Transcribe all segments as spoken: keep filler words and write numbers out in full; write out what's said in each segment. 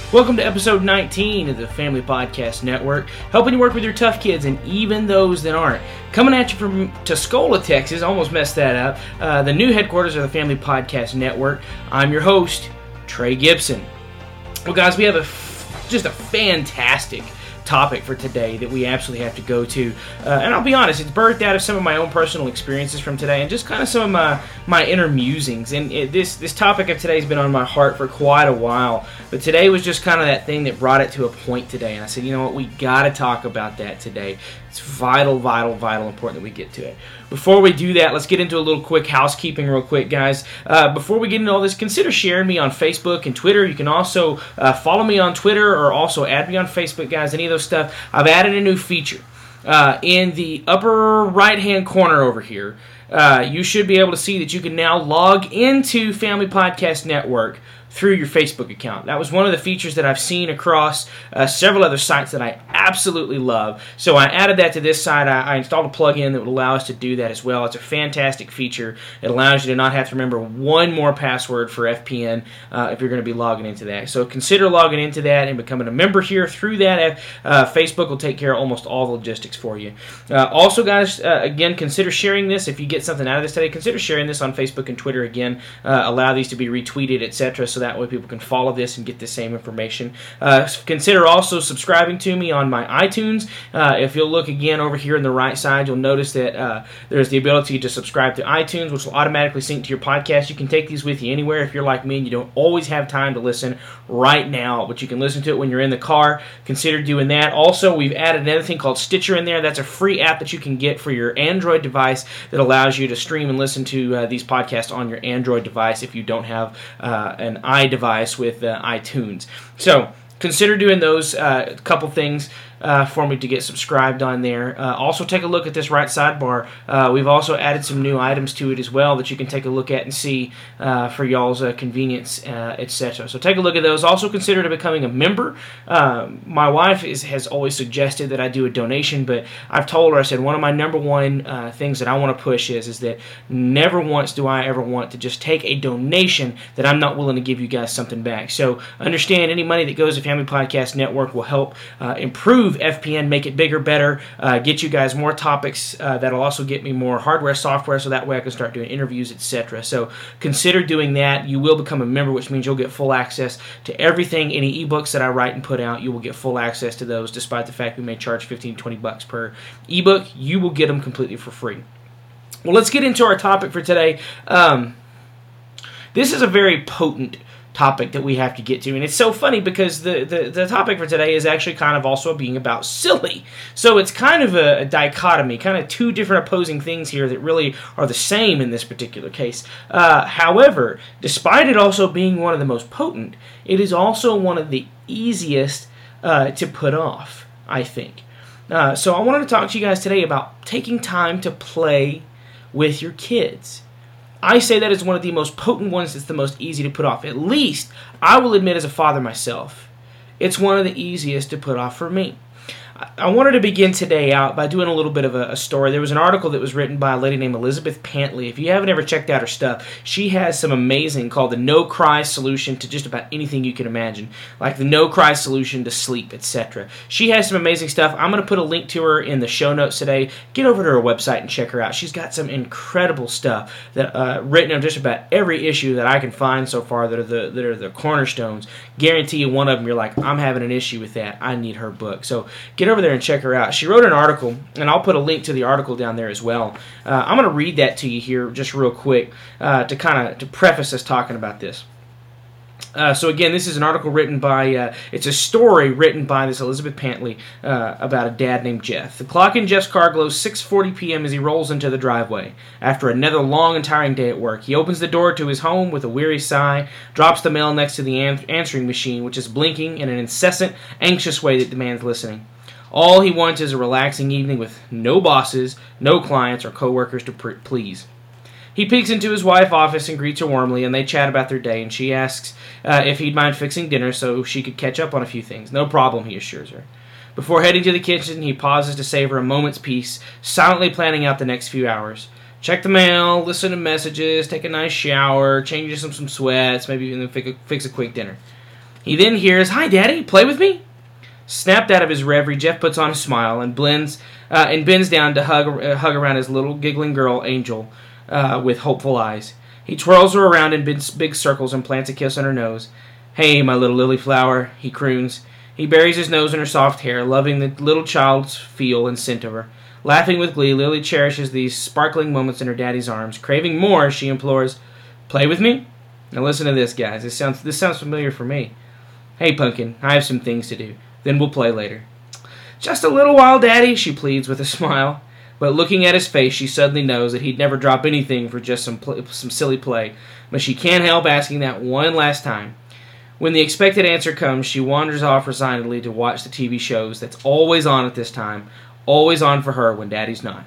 Welcome to episode nineteen of the Family Podcast Network, helping you work with your tough kids and even those that aren't. Coming at you from Tuscola, Texas, almost messed that up, uh, the new headquarters of the Family Podcast Network. I'm your host, Trey Gibson. Well, guys, we have a f- just a fantastic topic for today that we absolutely have to go to. Uh, and I'll be honest, it's birthed out of some of my own personal experiences from today and just kind of some of my, my inner musings. And it, this, this topic of today has been on my heart for quite a while. But today was just kind of that thing that brought it to a point today. And I said, you know what, we got to talk about that today. It's vital, vital, vital important that we get to it. Before we do that, let's get into a little quick housekeeping real quick, guys. Uh, before we get into all this, consider sharing me on Facebook and Twitter. You can also uh, follow me on Twitter or also add me on Facebook, guys, any of those stuff. I've added a new feature. Uh, in the upper right-hand corner over here, uh, you should be able to see that you can now log into Family Podcast Network through your Facebook account. That was one of the features that I've seen across uh, several other sites that I absolutely love. So I added that to this site. I, I installed a plugin that would allow us to do that as well. It's a fantastic feature. It allows you to not have to remember one more password for F P N uh, if you're going to be logging into that. So consider logging into that and becoming a member here through that. Uh, Facebook will take care of almost all the logistics for you. Uh, also, guys, uh, again, consider sharing this. If you get something out of this today, consider sharing this on Facebook and Twitter again. Uh, allow these to be retweeted, et cetera, so that that way people can follow this and get the same information. Uh, consider also subscribing to me on my iTunes. Uh, if you'll look again over here on the right side, you'll notice that uh, there's the ability to subscribe to iTunes, which will automatically sync to your podcast. You can take these with you anywhere if you're like me and you don't always have time to listen right now, but you can listen to it when you're in the car. Consider doing that. Also, we've added another thing called Stitcher in there. That's a free app that you can get for your Android device that allows you to stream and listen to uh, these podcasts on your Android device if you don't have uh, an iDevice with uh, iTunes. So consider doing those uh, couple things uh, for me to get subscribed on there. Uh, also, take a look at this right sidebar. Uh, we've also added some new items to it as well that you can take a look at and see uh, for y'all's uh, convenience, uh, et cetera. So take a look at those. Also, consider becoming a member. Uh, my wife is, has always suggested that I do a donation, but I've told her, I said, one of my number one uh, things that I want to push is, is that never once do I ever want to just take a donation that I'm not willing to give you guys something back. So understand, any money that goes to Family Podcast Network will help uh, improve F P N, make it bigger, better, uh, get you guys more topics. Uh, that'll also get me more hardware, software, so that way I can start doing interviews, et cetera. So consider doing that. You will become a member, which means you'll get full access to everything. Any ebooks that I write and put out, you will get full access to those, despite the fact we may charge fifteen, twenty bucks per ebook. You will get them completely for free. Well, let's get into our topic for today. Um, this is a very potent topic that we have to get to, and it's so funny because the, the, the topic for today is actually kind of also being about silly. So it's kind of a, a dichotomy, kind of two different opposing things here that really are the same in this particular case. Uh, however, despite it also being one of the most potent, it is also one of the easiest uh, to put off, I think. Uh, so I wanted to talk to you guys today about taking time to play with your kids. I say that is one of the most potent ones that's the most easy to put off. At least, I will admit as a father myself, it's one of the easiest to put off for me. I wanted to begin today out by doing a little bit of a, a story. There was an article that was written by a lady named Elizabeth Pantley. If you haven't ever checked out her stuff, she has some amazing called the No Cry solution to just about anything you can imagine, like the No Cry solution to sleep, et cetera. She has some amazing stuff. I'm going to put a link to her in the show notes today. Get over to her website and check her out. She's got some incredible stuff that uh, written on just about every issue that I can find so far that are the that are the cornerstones. Guarantee you one of them you're like, I'm having an issue with that. I need her book. So get over there and check her out. She wrote an article, and I'll put a link to the article down there as well. Uh, I'm going to read that to you here just real quick uh, to kind of to preface us talking about this. Uh, so again, this is an article written by, uh, it's a story written by this Elizabeth Pantley uh, about a dad named Jeff. The clock in Jeff's car glows six forty p.m. as he rolls into the driveway. After another long and tiring day at work, he opens the door to his home with a weary sigh, drops the mail next to the an- answering machine, which is blinking in an incessant, anxious way that demands listening. All he wants is a relaxing evening with no bosses, no clients, or coworkers to pr- please. He peeks into his wife's office and greets her warmly, and they chat about their day, and she asks uh, if he'd mind fixing dinner so she could catch up on a few things. No problem, he assures her. Before heading to the kitchen, he pauses to savor a moment's peace, silently planning out the next few hours. Check the mail, listen to messages, take a nice shower, change some, some sweats, maybe even fix a, fix a quick dinner. He then hears, "Hi, Daddy, play with me?" Snapped out of his reverie, Jeff puts on a smile and blends uh, and bends down to hug, uh, hug around his little giggling girl, Angel, uh, with hopeful eyes. He twirls her around in big, big circles and plants a kiss on her nose. "Hey, my little lily flower," he croons. He buries his nose in her soft hair, loving the little child's feel and scent of her. Laughing with glee, Lily cherishes these sparkling moments in her daddy's arms. Craving more, she implores, "Play with me?" Now listen to this, guys. This sounds this sounds familiar for me. "Hey, Pumpkin, I have some things to do. Then we'll play later." "Just a little while, Daddy," she pleads with a smile. But looking at his face, she suddenly knows that he'd never drop anything for just some pl- some silly play. But she can't help asking that one last time. When the expected answer comes, she wanders off resignedly to watch the T V shows that's always on at this time, always on for her when Daddy's not.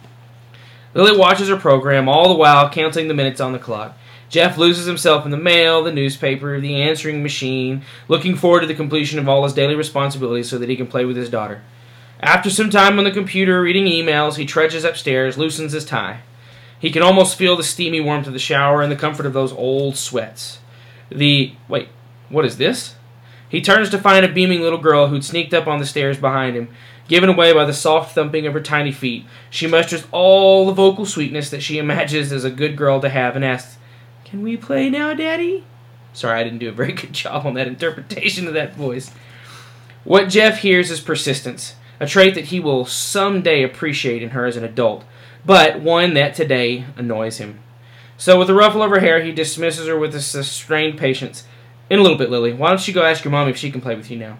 Lily watches her program, all the while counting the minutes on the clock. Jeff loses himself in the mail, the newspaper, the answering machine, looking forward to the completion of all his daily responsibilities so that he can play with his daughter. After some time on the computer reading emails, he trudges upstairs, loosens his tie. He can almost feel the steamy warmth of the shower and the comfort of those old sweats. The... wait, what is this? He turns to find a beaming little girl who'd sneaked up on the stairs behind him. Given away by the soft thumping of her tiny feet, she musters all the vocal sweetness that she imagines as a good girl to have and asks, "Can we play now, Daddy?" Sorry, I didn't do a very good job on that interpretation of that voice. What Jeff hears is persistence, a trait that he will someday appreciate in her as an adult, but one that today annoys him. So with a ruffle of her hair, he dismisses her with a sustained patience. "In a little bit, Lily. Why don't you go ask your mom if she can play with you now?"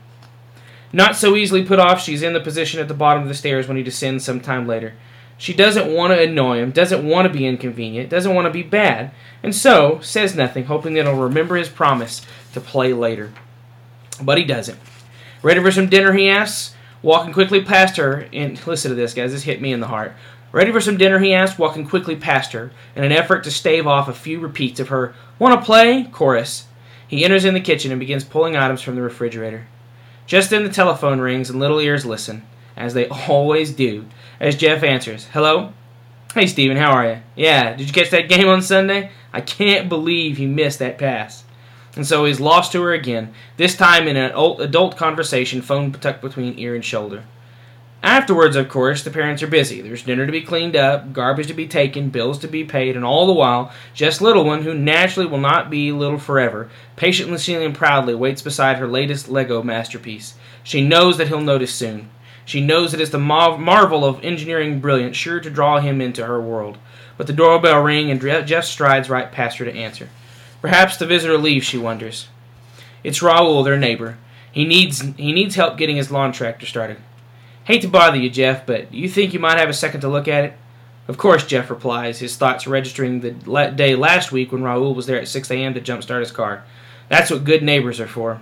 Not so easily put off, she's in the position at the bottom of the stairs when he descends some time later. She doesn't want to annoy him, doesn't want to be inconvenient, doesn't want to be bad, and so says nothing, hoping that he'll remember his promise to play later. But he doesn't. "Ready for some dinner?" he asks, walking quickly past her. And listen to this, guys. This hit me in the heart. "Ready for some dinner?" he asks, walking quickly past her in an effort to stave off a few repeats of her "wanna play" chorus. He enters in the kitchen and begins pulling items from the refrigerator. Just then the telephone rings and little ears listen, as they always do, as Jeff answers. "Hello? Hey, Steven, how are you? Yeah, did you catch that game on Sunday? I can't believe you missed that pass." And so he's lost to her again, this time in an adult conversation, phone tucked between ear and shoulder. Afterwards, of course, the parents are busy. There's dinner to be cleaned up, garbage to be taken, bills to be paid, and all the while, just little one, who naturally will not be little forever, patiently and proudly waits beside her latest Lego masterpiece. She knows that he'll notice soon. She knows that it's the marvel of engineering brilliance sure to draw him into her world. But the doorbell rings and Jeff strides right past her to answer. Perhaps the visitor leaves, she wonders. It's Raul, their neighbor. He needs he needs help getting his lawn tractor started. "Hate to bother you, Jeff, but you think you might have a second to look at it?" "Of course," Jeff replies, his thoughts registering the day last week when Raul was there at six a.m. to jumpstart his car. That's what good neighbors are for.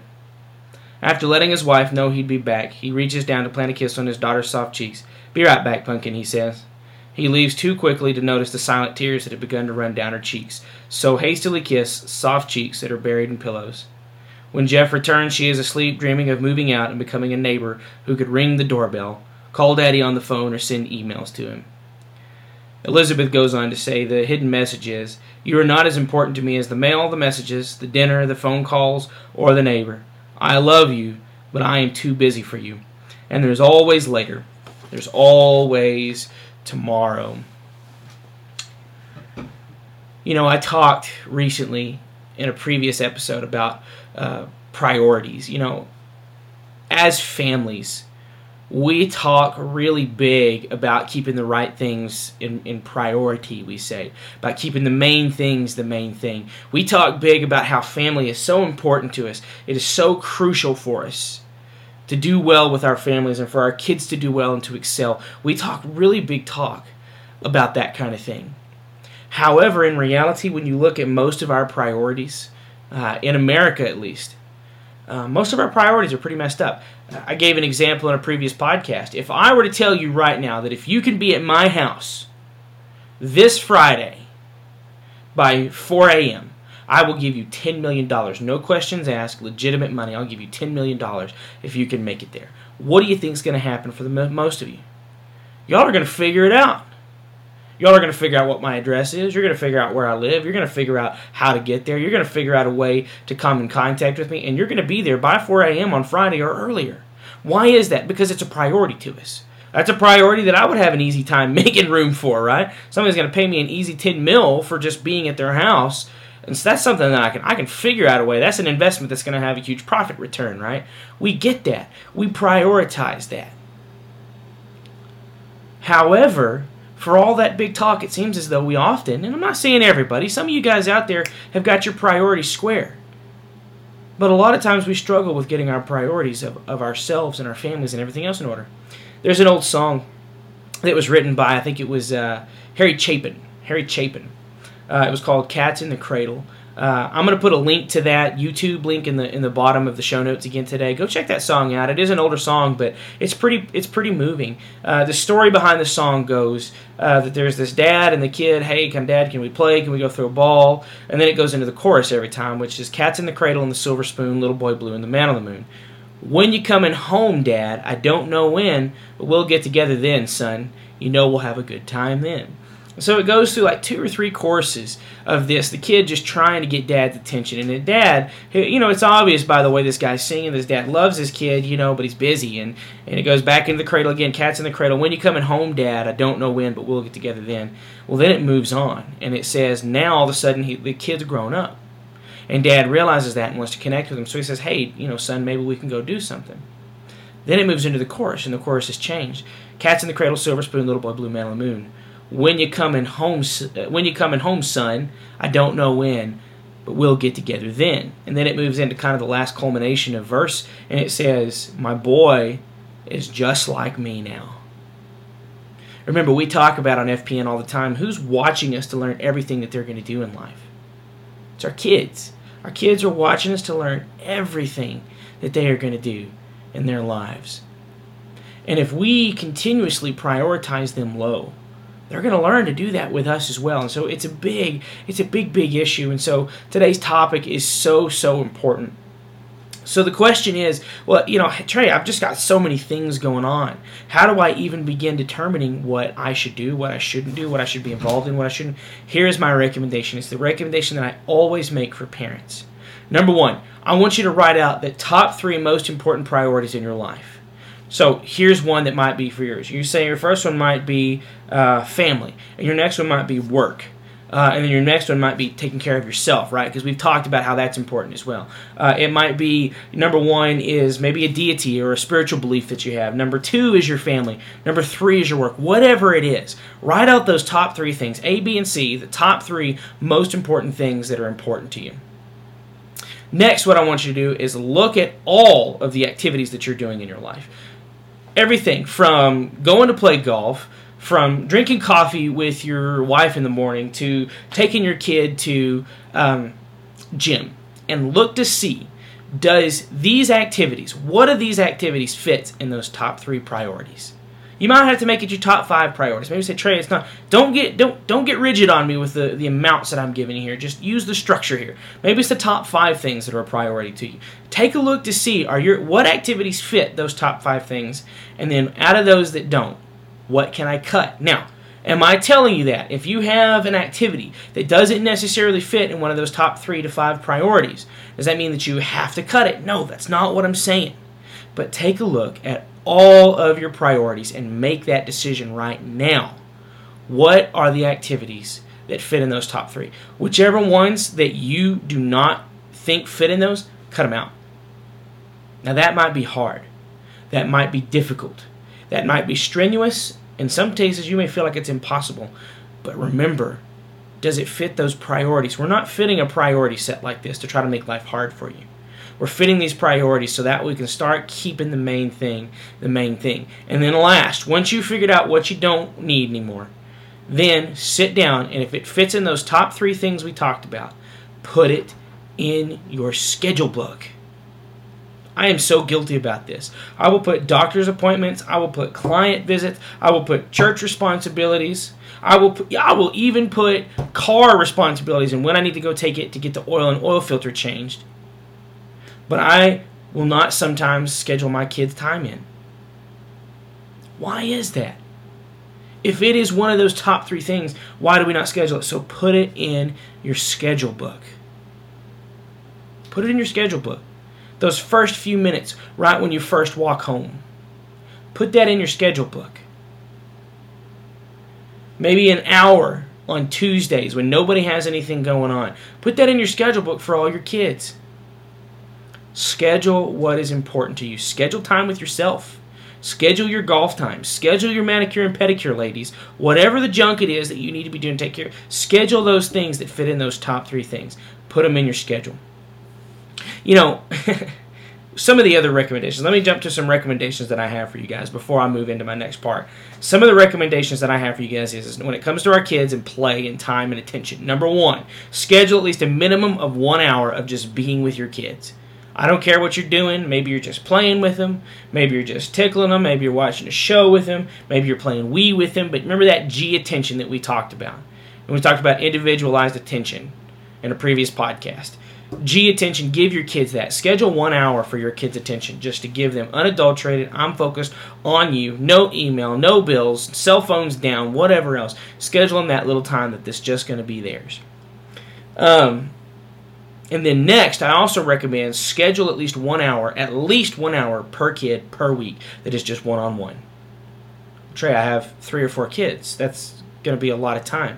After letting his wife know he'd be back, he reaches down to plant a kiss on his daughter's soft cheeks. "Be right back, Pumpkin," he says. He leaves too quickly to notice the silent tears that had begun to run down her cheeks, so hastily kiss soft cheeks that are buried in pillows. When Jeff returns, she is asleep, dreaming of moving out and becoming a neighbor who could ring the doorbell, call Daddy on the phone, or send emails to him. Elizabeth goes on to say the hidden message is, "You are not as important to me as the mail, the messages, the dinner, the phone calls, or the neighbor. I love you, but I am too busy for you. And there's always later. There's always tomorrow." You know, I talked recently in a previous episode about uh, priorities. You know, as families, we talk really big about keeping the right things in, in priority, we say, about keeping the main things the main thing. We talk big about how family is so important to us. It is so crucial for us to do well with our families and for our kids to do well and to excel. We talk really big talk about that kind of thing. However, in reality, when you look at most of our priorities, uh, in America at least, uh, most of our priorities are pretty messed up. I gave an example in a previous podcast. If I were to tell you right now that if you can be at my house this Friday by four a.m., I will give you ten million dollars. No questions asked, legitimate money. I'll give you ten million dollars if you can make it there. What do you think is going to happen for the most of you? Y'all are going to figure it out. Y'all are going to figure out what my address is. You're going to figure out where I live. You're going to figure out how to get there. You're going to figure out a way to come in contact with me. And you're going to be there by four a.m. on Friday or earlier. Why is that? Because it's a priority to us. That's a priority that I would have an easy time making room for, right? Somebody's going to pay me an easy ten mil for just being at their house. And so that's something that I can I can figure out a way. That's an investment that's going to have a huge profit return, right? We get that. We prioritize that. However, for all that big talk, it seems as though we often, and I'm not saying everybody, some of you guys out there have got your priorities square. But a lot of times we struggle with getting our priorities of, of ourselves and our families and everything else in order. There's an old song that was written by, I think it was uh, Harry Chapin. Harry Chapin. Uh, it was called Cats in the Cradle. Uh, I'm going to put a link to that YouTube link in the in the bottom of the show notes again today. Go check that song out. It is an older song, but it's pretty it's pretty moving. Uh, the story behind the song goes uh, that there's this dad and the kid. Hey, come dad, can we play? Can we go throw a ball? And then it goes into the chorus every time, which is Cats in the Cradle and the Silver Spoon, Little Boy Blue and the Man on the Moon. When you coming home, Dad? I don't know when, but we'll get together then, son. You know we'll have a good time then. So it goes through like two or three courses of this, the kid just trying to get dad's attention. And the dad, you know, it's obvious by the way this guy's singing, this dad loves his kid, you know, but he's busy. And, and it goes back into the cradle again, Cats in the Cradle. When you coming home, Dad? I don't know when, but we'll get together then. Well, then it moves on. And it says now all of a sudden he, the kid's grown up. And Dad realizes that and wants to connect with him. So he says, hey, you know, son, maybe we can go do something. Then it moves into the chorus, and the chorus has changed. Cats in the Cradle, Silver Spoon, Little Boy Blue, Man on the Moon. When you coming home, when you coming home, son? I don't know when, but we'll get together then. And then it moves into kind of the last culmination of verse, and it says, my boy is just like me now. Remember, we talk about on F P N all the time, who's watching us to learn everything that they're going to do in life? It's our kids. Our kids are watching us to learn everything that they are going to do in their lives. And if we continuously prioritize them low, they're going to learn to do that with us as well. And so it's a big, it's a big, big issue. And so today's topic is so, so important. So the question is, well, you know, Trey, I've just got so many things going on. How do I even begin determining what I should do, what I shouldn't do, what I should be involved in, what I shouldn't? Here's my recommendation. It's the recommendation that I always make for parents. Number one, I want you to write out the top three most important priorities in your life. So here's one that might be for yours. You say your first one might be uh, family, and your next one might be work. Uh, and then your next one might be taking care of yourself, right? Because we've talked about how that's important as well. Uh, it might be, number one is maybe a deity or a spiritual belief that you have. Number two is your family. Number three is your work. Whatever it is, write out those top three things, A, B, and C, the top three most important things that are important to you. Next, what I want you to do is look at all of the activities that you're doing in your life. Everything from going to play golf, from drinking coffee with your wife in the morning to taking your kid to um, gym, and look to see, does these activities, what of these activities fits in those top three priorities? You might have to make it your top five priorities. Maybe say, Trey, it's not. Don't get don't don't get rigid on me with the, the amounts that I'm giving you here. Just use the structure here. Maybe it's the top five things that are a priority to you. Take a look to see are your what activities fit those top five things, and then out of those that don't, what can I cut? Now, am I telling you that if you have an activity that doesn't necessarily fit in one of those top three to five priorities, does that mean that you have to cut it? No, that's not what I'm saying. But take a look at all of your priorities and make that decision right now. What are the activities that fit in those top three? Whichever ones that you do not think fit in those, cut them out. Now that might be hard. That might be difficult. That might be strenuous. In some cases, you may feel like it's impossible. But remember, does it fit those priorities? We're not fitting a priority set like this to try to make life hard for you. We're fitting these priorities so that we can start keeping the main thing, the main thing. And then last, once you've figured out what you don't need anymore, then sit down, and if it fits in those top three things we talked about, put it in your schedule book. I am so guilty about this. I will put doctor's appointments. I will put client visits. I will put church responsibilities. I will put, I will even put car responsibilities and when I need to go take it to get the oil and oil filter changed. But I will not sometimes schedule my kids' time in. Why is that? If it is one of those top three things, why do we not schedule it? So put it in your schedule book. Put it in your schedule book. Those first few minutes, right when you first walk home. Put that in your schedule book. Maybe an hour on Tuesdays when nobody has anything going on. Put that in your schedule book for all your kids. Schedule what is important to you. Schedule time with yourself. Schedule your golf time. Schedule your manicure and pedicure, ladies. Whatever the junk it is that you need to be doing to take care of. Schedule those things that fit in those top three things. Put them in your schedule. You know, some of the other recommendations. Let me jump to some recommendations that I have for you guys before I move into my next part. Some of the recommendations that I have for you guys is, is when it comes to our kids and play and time and attention. Number one, schedule at least a minimum of one hour of just being with your kids. I don't care what you're doing. Maybe you're just playing with them. Maybe you're just tickling them. Maybe you're watching a show with them. Maybe you're playing Wii with them. But remember that G attention that we talked about. And we talked about individualized attention in a previous podcast. G attention, give your kids that. Schedule one hour for your kids' attention just to give them unadulterated, I'm focused on you, no email, no bills, cell phones down, whatever else. Schedule them that little time that this is just going to be theirs. Um, and then next, I also recommend schedule at least one hour, at least one hour per kid per week that is just one-on-one. Trey, I have three or four kids. That's going to be a lot of time.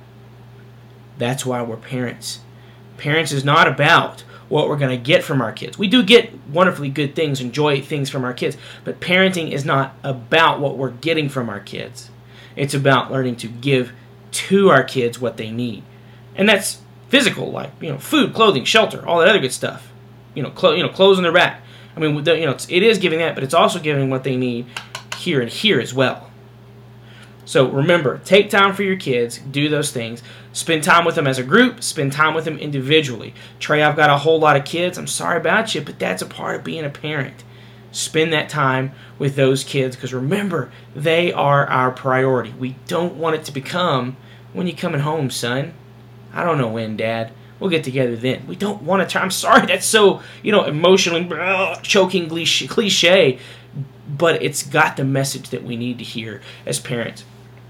That's why we're parents. Parents is not about what we're going to get from our kids. We do get wonderfully good things, enjoy things from our kids, but parenting is not about what we're getting from our kids. It's about learning to give to our kids what they need. And that's physical, like, you know, food, clothing, shelter, all that other good stuff. You know, clo- you know, clothes on their back. I mean, you know, it's, it is giving that, but it's also giving what they need here and here as well. So remember, take time for your kids, do those things, spend time with them as a group, spend time with them individually. Trey, I've got a whole lot of kids. I'm sorry about you, but that's a part of being a parent. Spend that time with those kids because remember, they are our priority. We don't want it to become, when you coming home, son? I don't know when, Dad. We'll get together then. We don't want to. I'm sorry, that's so, you know, emotionally uh, choking cliche, but it's got the message that we need to hear as parents.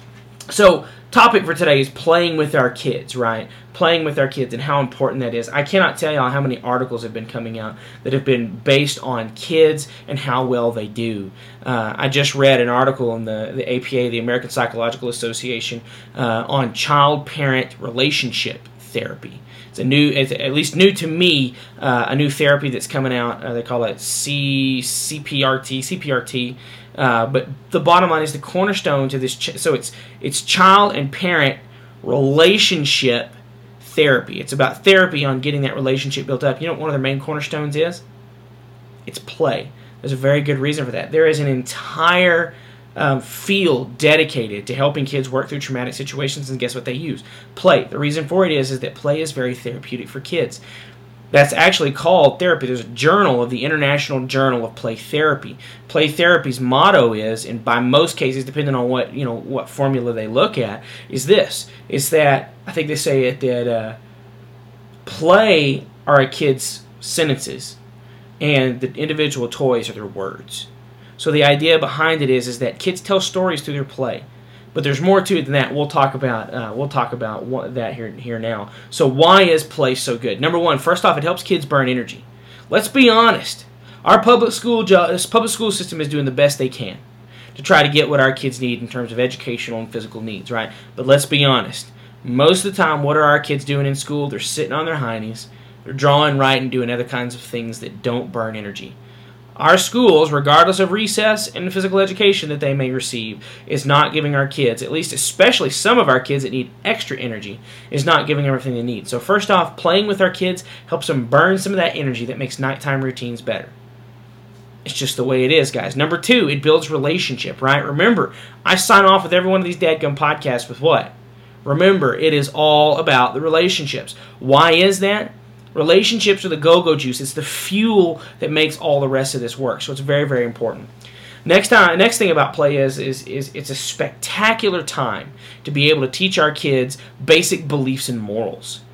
So, topic for today is playing with our kids, right? Playing with our kids and how important that is. I cannot tell y'all how many articles have been coming out that have been based on kids and how well they do. Uh, I just read an article in the, the A P A, the American Psychological Association, uh, on child-parent relationship therapy. It's a new, it's at least new to me, uh, a new therapy that's coming out. Uh, they call it C CPRT, C P R T. Uh, but the bottom line is the cornerstone to this. Ch- so it's it's child and parent relationship therapy. It's about therapy on getting that relationship built up. You know what one of their main cornerstones is? It's play. There's a very good reason for that. There is an entire um, field dedicated to helping kids work through traumatic situations, and guess what they use? Play. The reason for it is, is that play is very therapeutic for kids. That's actually called therapy. There's a journal of the International Journal of Play Therapy. Play Therapy's motto is, and by most cases, depending on what, you know, what formula they look at, is this: is that I think they say it that uh, play are a kid's sentences, and the individual toys are their words. So the idea behind it is, is that kids tell stories through their play. But there's more to it than that. We'll talk about uh, we'll talk about what, that here here now. So why is play so good? Number one, first off, it helps kids burn energy. Let's be honest. Our public school jo- public school system is doing the best they can to try to get what our kids need in terms of educational and physical needs, right? But let's be honest. Most of the time, what are our kids doing in school? They're sitting on their heinies. They're drawing, writing, doing other kinds of things that don't burn energy. Our schools, regardless of recess and physical education that they may receive, is not giving our kids, at least especially some of our kids that need extra energy, is not giving them everything they need. So first off, playing with our kids helps them burn some of that energy that makes nighttime routines better. It's just the way it is, guys. Number two, it builds relationship, right? Remember, I sign off with every one of these dadgum podcasts with what? Remember, it is all about the relationships. Why is that? Relationships are the go-go juice. It's the fuel that makes all the rest of this work. So it's very, very important. Next time, next thing about play is, is, is it's a spectacular time to be able to teach our kids basic beliefs and morals.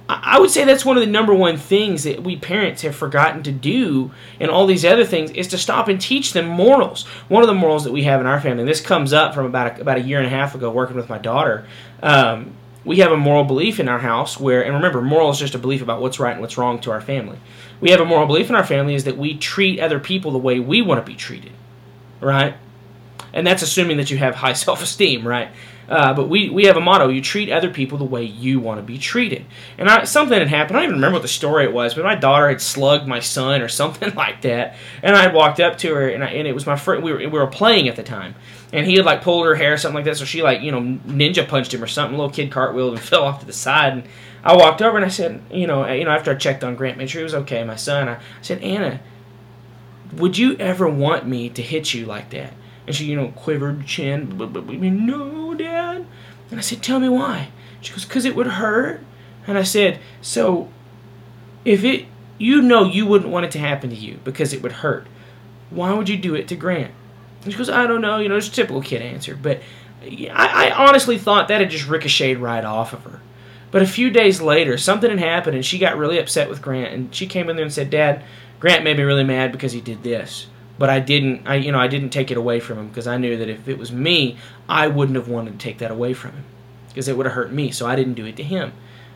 I would say that's one of the number one things that we parents have forgotten to do, and all these other things, is to stop and teach them morals. One of the morals that we have in our family, and this comes up from about a, about a year and a half ago working with my daughter, um, we have a moral belief in our house where, and remember, moral is just a belief about what's right and what's wrong to our family. We have a moral belief in our family is that we treat other people the way we want to be treated, right? And that's assuming that you have high self-esteem, right? Uh, but we, we have a motto: you treat other people the way you want to be treated. And I, something had happened. I don't even remember what the story it was, but my daughter had slugged my son or something like that. And I had walked up to her, and, I, and it was my friend. We were, we were playing at the time. And he had like pulled her hair or something like that, so she like, you know, ninja punched him or something. A little kid cartwheeled and fell off to the side. And I walked over and I said, you know, you know, after I checked on Grant, made sure he was okay, my son, I, I said, Anna, would you ever want me to hit you like that? And she, you know, quivered chin. But, but, but, no, Dad. And I said, tell me why. She goes, because it would hurt. And I said, so if it, you know you wouldn't want it to happen to you because it would hurt, why would you do it to Grant? And she goes, I don't know. You know, it's a typical kid answer. But I, I honestly thought that had just ricocheted right off of her. But a few days later, something had happened, and she got really upset with Grant. And she came in there and said, Dad, Grant made me really mad because he did this. But I didn't, I, you know, I didn't take it away from him because I knew that if it was me, I wouldn't have wanted to take that away from him because it would have hurt me. So I didn't do it to him.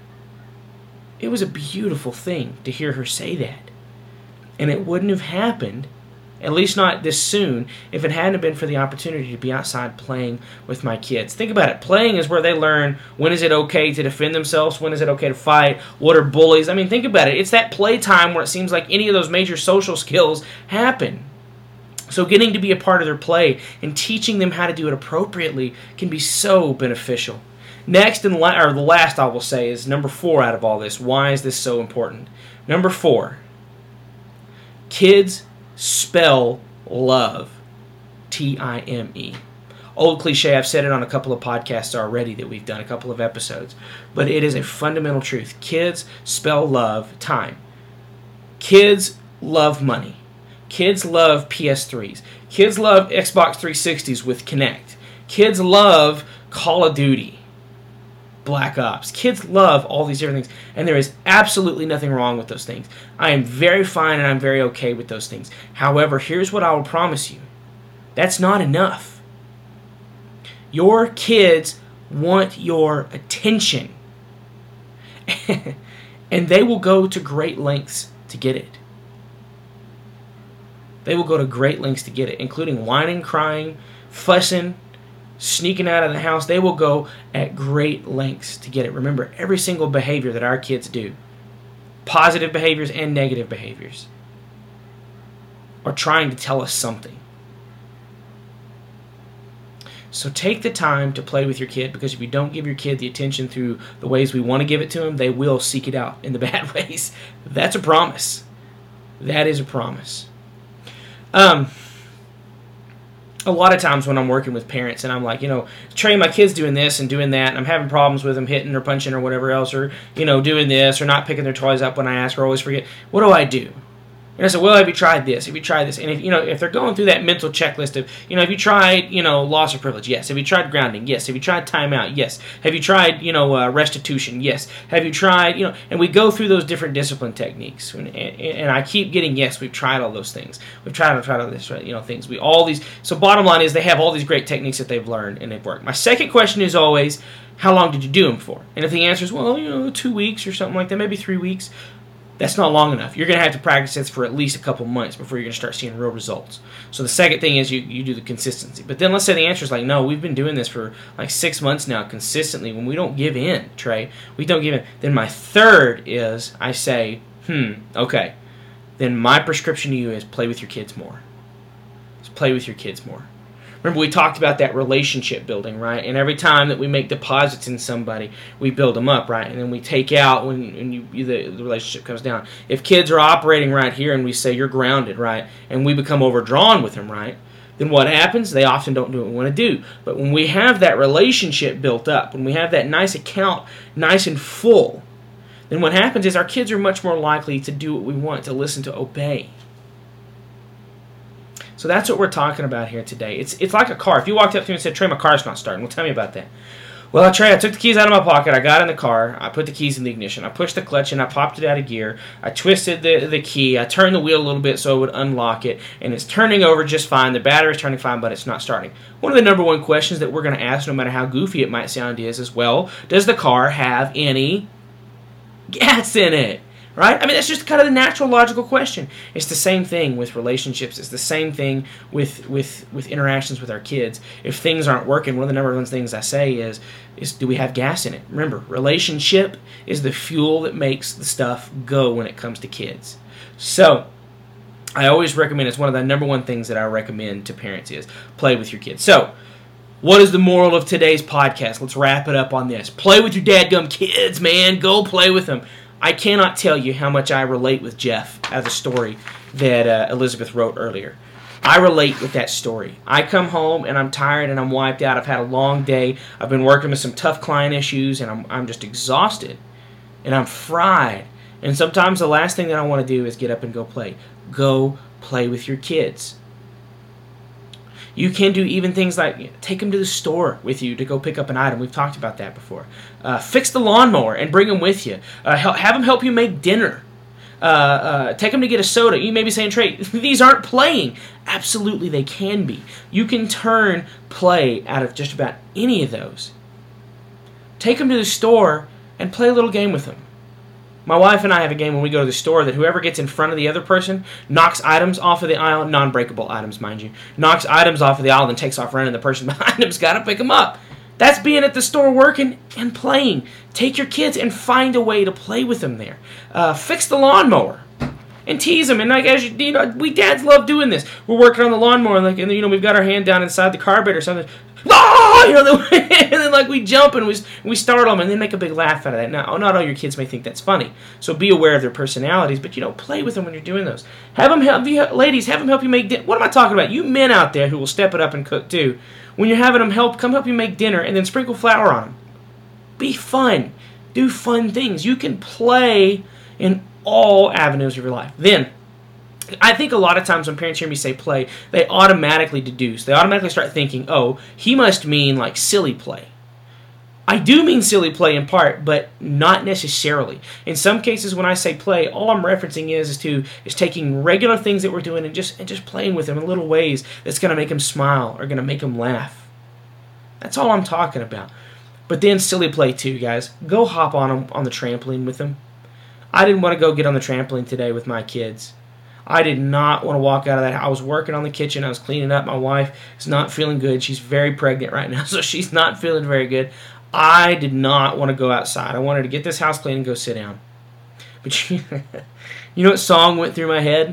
It was a beautiful thing to hear her say that, and it wouldn't have happened, at least not this soon, if it hadn't been for the opportunity to be outside playing with my kids. Think about it. Playing is where they learn when is it okay to defend themselves, when is it okay to fight, what are bullies. I mean, think about it. It's that playtime where it seems like any of those major social skills happen. So getting to be a part of their play and teaching them how to do it appropriately can be so beneficial. Next, and la- or the last I will say, is number four out of all this. Why is this so important? Number four, kids spell love. T I M E. Old cliche, I've said it on a couple of podcasts already that we've done, a couple of episodes. But it is a fundamental truth. Kids spell love time. Kids love money. Kids love P S threes. Kids love Xbox three sixties with Kinect. Kids love Call of Duty, Black Ops. Kids love all these different things, and there is absolutely nothing wrong with those things. I am very fine and I'm very okay with those things. However, here's what I will promise you. That's not enough. Your kids want your attention, and they will go to great lengths to get it. They will go to great lengths to get it, including whining, crying, fussing, sneaking out of the house. They will go at great lengths to get it. Remember, every single behavior that our kids do, positive behaviors and negative behaviors, are trying to tell us something. So take the time to play with your kid, because if you don't give your kid the attention through the ways we want to give it to them, they will seek it out in the bad ways. That's a promise. That is a promise. Um, a lot of times when I'm working with parents and I'm like, you know, Trey, my kid's doing this and doing that, and I'm having problems with them hitting or punching or whatever else, or, you know, doing this or not picking their toys up when I ask, or always forget. What do I do? And I said, well, have you tried this? Have you tried this? And if, you know, if they're going through that mental checklist of, you know, have you tried, you know, loss of privilege? Yes. Have you tried grounding? Yes. Have you tried timeout? Yes. Have you tried, you know, uh, restitution? Yes. Have you tried, you know, and we go through those different discipline techniques. And, and, and I keep getting, yes, we've tried all those things. We've tried, we've tried all this, you know, things. We, all these, so bottom line is they have all these great techniques that they've learned and they've worked. My second question is always, how long did you do them for? And if the answer is, well, you know, two weeks or something like that, maybe three weeks, that's not long enough. You're going to have to practice this for at least a couple months before you're going to start seeing real results. So the second thing is you, you do the consistency. But then let's say the answer is like, no, we've been doing this for like six months now consistently. When we don't give in, Trey, we don't give in. Then my third is I say, hmm, okay. Then my prescription to you is play with your kids more. Just play with your kids more. Remember, we talked about that relationship building, right? And every time that we make deposits in somebody, we build them up, right? And then we take out when, when you, you the, the relationship comes down. If kids are operating right here and we say you're grounded, right, and we become overdrawn with them, right, then what happens? They often don't do what we want to do. But when we have that relationship built up, when we have that nice account nice and full, then what happens is our kids are much more likely to do what we want, to listen, to obey. So that's what we're talking about here today. It's it's like a car. If you walked up to me and said, Trey, my car's not starting, well, tell me about that. Well, I tried. I took the keys out of my pocket. I got in the car. I put the keys in the ignition. I pushed the clutch and I popped it out of gear. I twisted the, the key. I turned the wheel a little bit so it would unlock it. And it's turning over just fine. The battery's turning fine, but it's not starting. One of the number one questions that we're going to ask, no matter how goofy it might sound, is as well, does the car have any gas in it? Right? I mean, that's just kind of the natural, logical question. It's the same thing with relationships. It's the same thing with with with interactions with our kids. If things aren't working, one of the number one things I say is, is do we have gas in it? Remember, relationship is the fuel that makes the stuff go when it comes to kids. So, I always recommend, it's one of the number one things that I recommend to parents is play with your kids. So, what is the moral of today's podcast? Let's wrap it up on this. Play with your dadgum kids, man. Go play with them. I cannot tell you how much I relate with Jeff as a story that uh, Elizabeth wrote earlier. I relate with that story. I come home and I'm tired and I'm wiped out. I've had a long day. I've been working with some tough client issues and I'm I'm just exhausted and I'm fried. And sometimes the last thing that I want to do is get up and go play. Go play with your kids. You can do even things like take them to the store with you to go pick up an item. We've talked about that before. Uh, fix the lawnmower and bring them with you. Uh, help, have them help you make dinner. Uh, uh, take them to get a soda. You may be saying, Trey, these aren't playing. Absolutely, they can be. You can turn play out of just about any of those. Take them to the store and play a little game with them. My wife and I have a game when we go to the store that whoever gets in front of the other person knocks items off of the aisle, non-breakable items, mind you, knocks items off of the aisle and takes off running. The person behind him's got to pick them up. That's being at the store working and playing. Take your kids and find a way to play with them there. Uh, fix the lawnmower and tease them. And like as you, you know, we dads love doing this. We're working on the lawnmower, and like, and you know, we've got our hand down inside the carpet or something. Oh, you know, and then like we jump and we we startle them and then make a big laugh out of that. Now, not all your kids may think that's funny, so be aware of their personalities. But you know, play with them when you're doing those. Have them help you, ladies. Have them help you make dinner. What am I talking about? You men out there who will step it up and cook too. When you're having them help, come help you make dinner and then sprinkle flour on them. Be fun. Do fun things. You can play in all avenues of your life. Then, I think a lot of times when parents hear me say play, they automatically deduce. They automatically start thinking, oh, he must mean like silly play. I do mean silly play in part, but not necessarily. In some cases when I say play, all I'm referencing is, is to is taking regular things that we're doing and just and just playing with them in little ways that's going to make them smile or going to make them laugh. That's all I'm talking about. But then silly play too, guys. Go hop on them on the trampoline with them. I didn't want to go get on the trampoline today with my kids. I did not want to walk out of that. I was working on the kitchen. I was cleaning up. My wife is not feeling good. She's very pregnant right now, so she's not feeling very good. I did not want to go outside. I wanted to get this house clean and go sit down. But you, you know what song went through my head?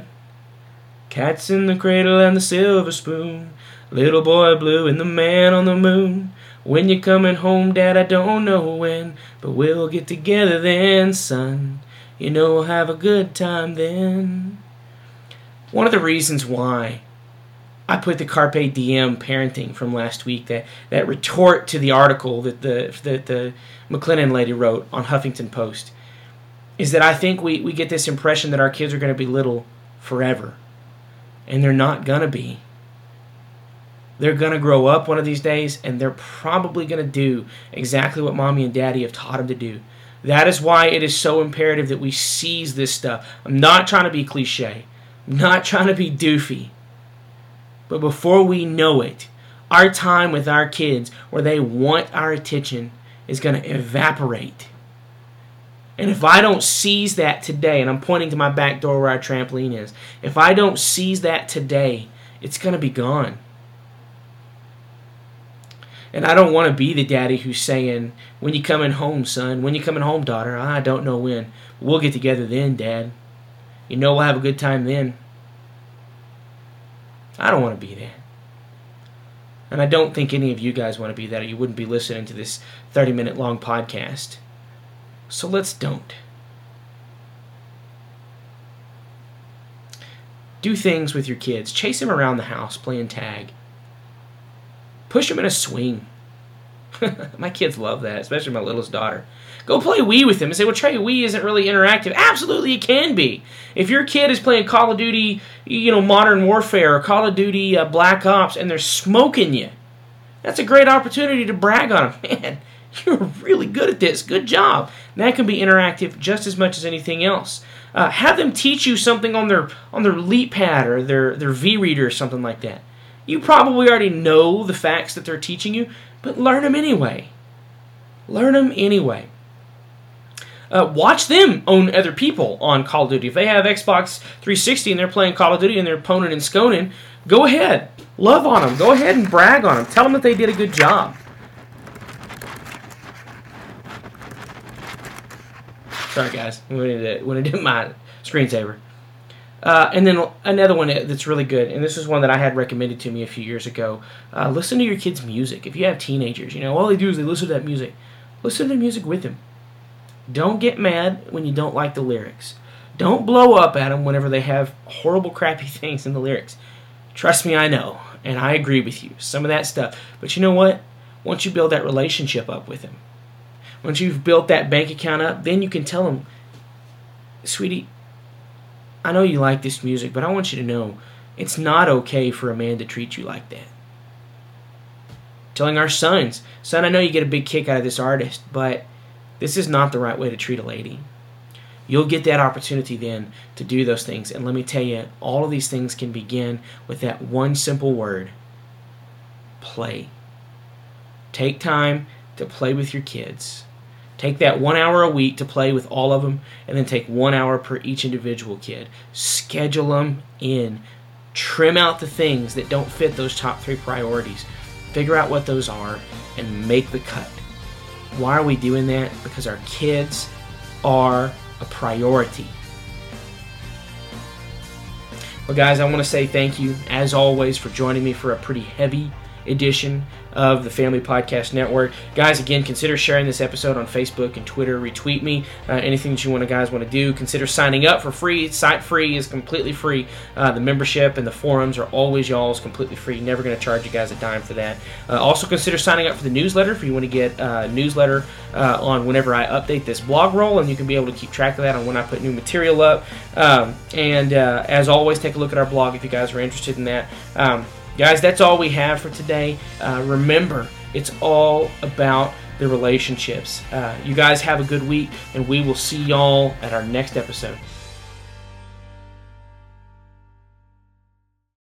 Cats in the cradle and the silver spoon, little boy blue and the man on the moon. When you're coming home, Dad, I don't know when, but we'll get together then, son. You know we'll have a good time then. One of the reasons why I put the Carpe Diem parenting from last week, that, that retort to the article that the that the McLennan lady wrote on Huffington Post, is that I think we, we get this impression that our kids are going to be little forever. And they're not going to be. They're going to grow up one of these days, and they're probably going to do exactly what Mommy and Daddy have taught them to do. That is why it is so imperative that we seize this stuff. I'm not trying to be cliche. I'm not trying to be doofy. But before we know it, our time with our kids, where they want our attention, is going to evaporate. And if I don't seize that today, and I'm pointing to my back door where our trampoline is, if I don't seize that today, it's going to be gone. And I don't want to be the daddy who's saying, when you coming home, son? When you coming home, daughter? I don't know when. We'll get together then, Dad. You know we'll have a good time then. I don't want to be that. And I don't think any of you guys want to be that, or you wouldn't be listening to this thirty-minute long podcast. So let's don't. Do things with your kids. Chase them around the house playing tag. Push them in a swing. My kids love that, especially my littlest daughter. Go play Wii with them and say, well, Trey, Wii isn't really interactive. Absolutely, it can be. If your kid is playing Call of Duty, you know, Modern Warfare or Call of Duty uh, Black Ops, and they're smoking you, that's a great opportunity to brag on them. Man, You're really good at this. Good job. And that can be interactive just as much as anything else. Uh, have them teach you something on their on their LeapPad or their, their V-Reader or something like that. You probably already know the facts that they're teaching you, but learn them anyway. Learn them anyway. Uh, watch them own other people on Call of Duty. If they have Xbox three sixty and they're playing Call of Duty and they're poning and sconing, go ahead. Love on them. Go ahead and brag on them. Tell them that they did a good job. Sorry, guys. I wanted to, wanted to do my screensaver. Uh, and then another one that's really good, and this is one that I had recommended to me a few years ago. Uh, listen to your kids' music. If you have teenagers, you know, all they do is they listen to that music. Listen to the music with them. Don't get mad when you don't like the lyrics. Don't blow up at them whenever they have horrible, crappy things in the lyrics. Trust me, I know, and I agree with you. Some of that stuff. But you know what? Once you build that relationship up with them, once you've built that bank account up, then you can tell them, sweetie, I know you like this music, but I want you to know it's not okay for a man to treat you like that. Telling our sons, son, I know you get a big kick out of this artist, but this is not the right way to treat a lady. You'll get that opportunity then to do those things. And let me tell you, all of these things can begin with that one simple word, play. Take time to play with your kids. Take that one hour a week to play with all of them, and then take one hour per each individual kid. Schedule them in. Trim out the things that don't fit those top three priorities. Figure out what those are and make the cut. Why are we doing that? Because our kids are a priority. Well, guys, I want to say thank you, as always, for joining me for a pretty heavy edition of the Family Podcast Network. Guys, again, consider sharing this episode on Facebook and Twitter. Retweet me. Uh, anything that you want to guys want to do. Consider signing up for free. Site free is completely free. Uh, the membership and the forums are always y'all's, completely free. Never going to charge you guys a dime for that. Uh, also, consider signing up for the newsletter if you want to get a uh, newsletter uh, on whenever I update this blog roll, and you can be able to keep track of that on when I put new material up. Um, and uh, as always, take a look at our blog if you guys are interested in that. Um, Guys, that's all we have for today. Uh, remember, it's all about the relationships. Uh, you guys have a good week, and we will see y'all at our next episode.